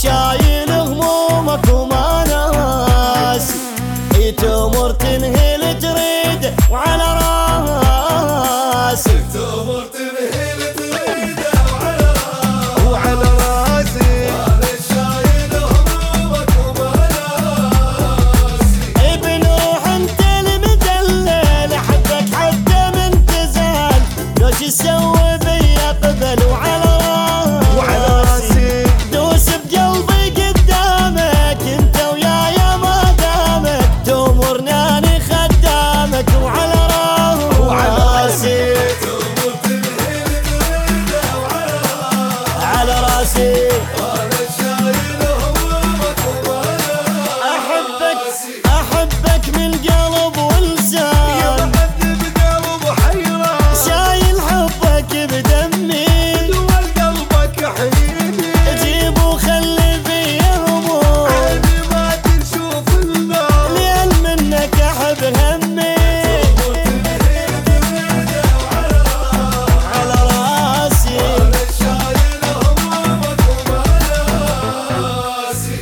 شايل همومك وما ناسي، تمر تنهل تريد وعلى راسي، تمر تنهل تريد وعلى راسي، انا شايل همومك وما ناسي. بنوح انت المدلل احبك حتى من تزال، لوش تسوي بيا قبل وعلى راسي، دوس بقلبي قدامك انت ويايا ما دامك، تأمرني خدامك وعلى راسي، تمر تنهل تريد على راسي. انا شايل همومك وما ناسي. احبك من القلب ولسان، بعذب قلب حيران، شايل حبك بدمي، دول قلبك حيني، جيب وخلي فيه هموم، عيني ما تشوف النار. لين منك احب همي، على راسي. انا شايل همومك وما ناسي.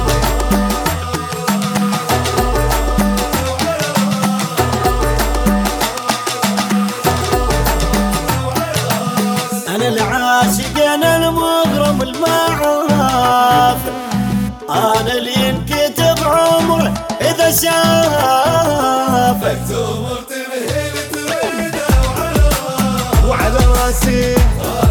انا العاشق انا المغرم المعافر، انا اللي ينكتب عمره اذا شافك، تمر تنهل تريد وعلى وعلى راسي.